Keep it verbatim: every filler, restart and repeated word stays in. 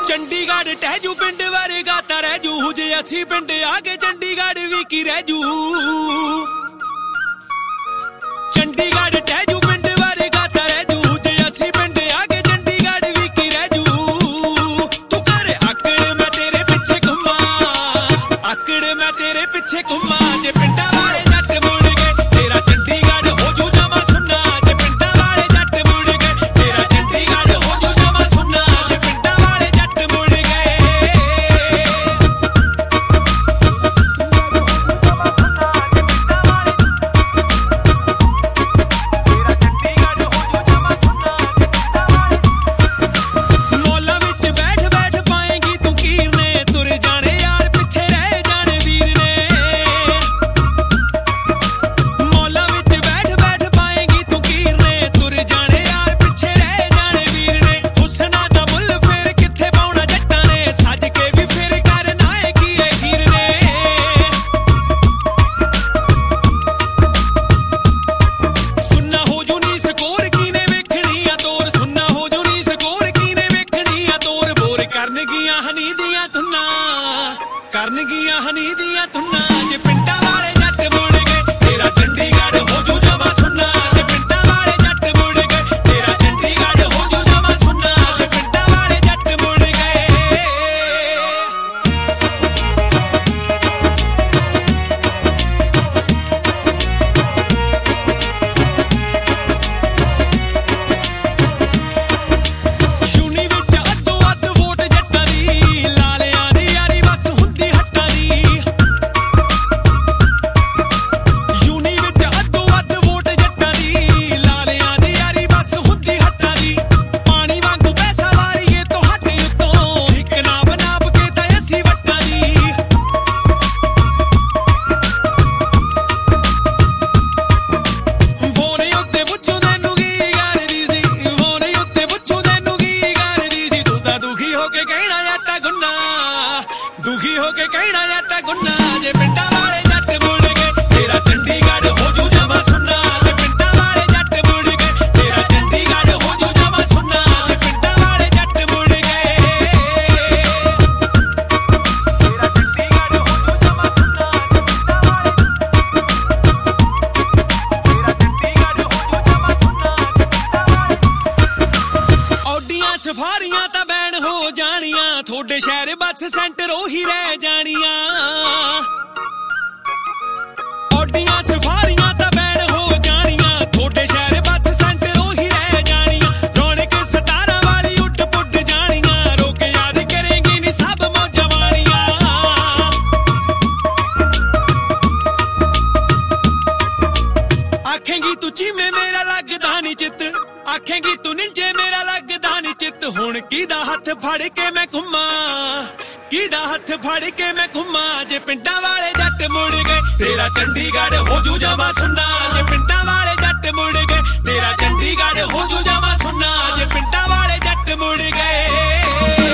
चंडीगढ़ टहजू पिंड वर्गा तां रह जू जे असी पिंड आके चंडीगढ़ भी की रह जू चंडीगढ़ टहजू पिंड वर्गा तां रह जू जे असी पिंड आके चंडीगढ़ भी की रह जू तू कर आकड़ मैं तेरे पिछे घुमा आकड़ मैं तेरे पिछे घुमा जे पिंडा वाले जट मुड़ गए तेरा चंडीगढ़ हो जू जमा सुन्ना जे पिंडा वाले जट मुड़ गए तेरा चंडीगढ़ हो जू जमा सुन्ना जे पिंडा वाले जट मुड़ गए मौला विच बैठ बैठ पाएंगी तू कीरने तुर जाने यार पिछे रह जाने वीर ने मौला विच बैठ बैठ पाएंगी तू कीरने तुर जाने यार पिछे रह जाने वीर ने हुस्ना दा मुल फिर किथे पाउणा जट्टां ने सज के भी फिर कर नायकी ए हीर ने सुन्ना हो जू नी स्कोर कीने वेखणी आ तोर सुन्ना हो जू नी स्कोर कीने वेखणी आ तोर बोर करन गियां हनी दियां धुन्ना करन गियां हनी दियां धुन्ना जे पिंडा वाले जट मुड़ गए तेरा चंडीगढ़ हो जू जमा सुन्ना जे पिंडा वाले जट मुड़ गए तेरा चंडीगढ़ हो जू जमा सुन्ना जे पिंडा वाले जट मुड़ गए यूनी विच अद्धो अद्ध वोट जट्टां दी लालियां दी यारी बस हुंदी हट्टां दी यूनी विच अद्धो अद्ध वोट जट्टां दी लालियां दी यारी बस हुंदी हट्टां दी पानी वांगू पैसा वारीए तो हट उत्तों हिक नाप नाप के तां असी वट्टां दी ਵੋਨੇ ਉੱਤੇ ਪੁੱਛੂ ਤੈਨੂੰ ਕੀ ਕਰਦੀ ਸੀ ਵੋਨੇ ਉੱਤੇ ਪੁੱਛੂ ਤੈਨੂੰ ਕੀ ਕਰਦੀ ਸੀ ਤੂੰ ਤਾਂ ਦੁਖੀ ਹੋ ਕੇ ਕਹਿਣਾ ਜੱਟਾ ਗੁੰਨਾ ਦੁਖੀ ਹੋ ਕੇ ਕਹਿਣਾ ਜੱਟਾ ਗੁੰਨਾ ਜੇ ਪਿੰਡਾਂ ਵਾਲੇ ਜੱਟ ਮੁੜ ਗਏ ਤੇਰਾ ਚੰਡੀਗੜ੍ਹ ਹੋ ਜੂ ਜਮਾ ਸੁੰਨਾ ਜੇ ਪਿੰਡਾਂ ਵਾਲੇ ਜੱਟ ਮੁੜ ਗਏ ਤੇਰਾ ਚੰਡੀਗੜ੍ਹ ਹੋ ਜੂ ਜਮਾ ਸੁੰਨਾ ਜੇ ਪਿੰਡਾਂ ਵਾਲੇ ਜੱਟ ਮੁੜ ਗਏ ਤੇਰਾ ਚੰਡੀਗੜ੍ਹ ਹੋ ਜੂ ਜਮਾ ਸੁੰਨਾ ਜੇ ਪਿੰਡਾਂ ਵਾਲੇ ਤੇਰਾ ਚੰਡੀਗੜ੍ਹ ਹੋ ਜੂ ਜਮਾ ਸੁੰਨਾ ਜੇ ਪਿੰਡਾਂ ਵਾਲੇ ਔਡੀਆਂ ਸਫਾਰੀਆਂ ਤਾਂ ਬੈਨ ਹੋ ਜਾਣੀਆਂ ਤੁਹਾਡੇ ਸ਼ਹਿਰ ਬੱਸ ਸੈਂਟਰ ਉਹੀ ਰਹਿ ਜਾਣੀਆਂ ਔਡੀਆਂ ਸਫਾਰੀਆਂ ਤਾਂ ਬੈਨ ਹੋ ਜਾਣੀਆਂ ਤੁਹਾਡੇ ਸ਼ਹਿਰ ਬੱਸ ਸੈਂਟਰ ਉਹੀ ਰਹਿ ਜਾਣੀਆਂ ਰੌਣਕ ਸਤਾਰਾਂ ਵਾਲੀ ਉੱਠ ਪੁੱਟ ਜਾਣੀਆਂ ਰੋਕ ਯਾਦ ਕਰੇਂਗੀ ਨੀ ਸਭ ਮੌਜਾਂ ਵਾਲੀਆਂ ਆਖੇਂਗੀ ਤੂੰ ਚੀਮੇ ਮੇਰਾ ਲੱਗਦਾ ਨੀ ਚਿੱਤ ਆਖੇਂਗੀ ਤੂੰ ਨਿੰਜੇ ਮੇਰਾ ਲੱਗਦਾ ਨੀ ਚਿੱਤ ਹੁਣ ਕਿਹਦਾ ਹੱਥ ਫੜ ਕੇ ਮੈਂ ਘੁੰਮਾਂ ਕਿਹਦਾ ਹੱਥ ਫੜ ਕੇ ਮੈਂ ਘੁੰਮਾਂ ਜੇ ਪਿੰਡਾਂ ਵਾਲੇ ਜੱਟ ਮੁੜ ਗਏ ਤੇਰਾ ਚੰਡੀਗੜ੍ਹ ਹੋ ਜੂ ਜਮਾ ਸੁੰਨਾ ਜੇ ਪਿੰਡਾਂ ਵਾਲੇ ਜੱਟ ਮੁੜ ਗਏ ਤੇਰਾ ਚੰਡੀਗੜ੍ਹ ਹੋ ਜੂ ਜਮਾ ਸੁੰਨਾ ਜੇ ਪਿੰਡਾਂ ਵਾਲੇ ਜੱਟ ਮੁੜ ਗਏ